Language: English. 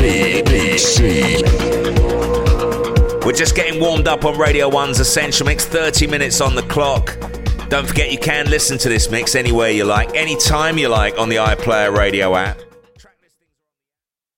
Big C. We're just getting warmed up on Radio 1's Essential Mix, 30 minutes on the clock. Don't forget you can listen to this mix anywhere you like, anytime you like on the iPlayer Radio app.